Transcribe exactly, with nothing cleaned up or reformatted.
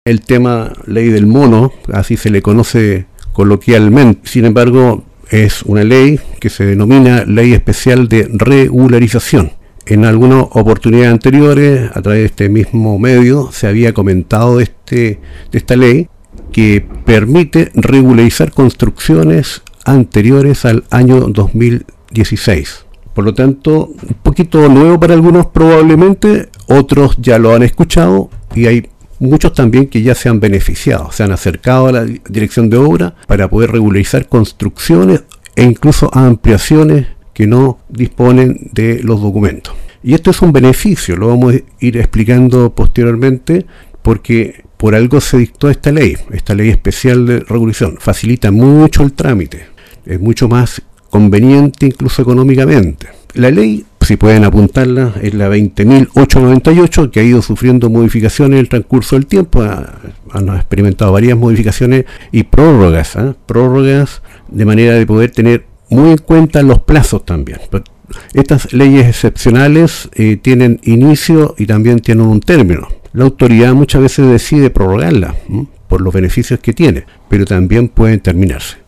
el tema ley del mono, así se le conoce coloquialmente. Sin embargo, es una ley que se denomina Ley Especial de Regularización. En algunas oportunidades anteriores, a través de este mismo medio, se había comentado de, este, de esta ley que permite regularizar construcciones anteriores al año dos mil dieciséis. Por lo tanto, un poquito nuevo para algunos probablemente, otros ya lo han escuchado y hay muchos también que ya se han beneficiado, se han acercado a la dirección de obra para poder regularizar construcciones e incluso ampliaciones que no disponen de los documentos. Y esto es un beneficio, lo vamos a ir explicando posteriormente, porque por algo se dictó esta ley, esta ley especial de regulación. Facilita mucho el trámite, es mucho más conveniente incluso económicamente. La ley, si pueden apuntarla, es la veinte mil ochocientos noventa y ocho, que ha ido sufriendo modificaciones en el transcurso del tiempo. Han experimentado varias modificaciones y prórrogas, ¿eh? prórrogas de manera de poder tener muy en cuenta los plazos también. Estas leyes excepcionales eh, tienen inicio y también tienen un término. La autoridad muchas veces decide prorrogarla ¿m? por los beneficios que tiene, pero también pueden terminarse.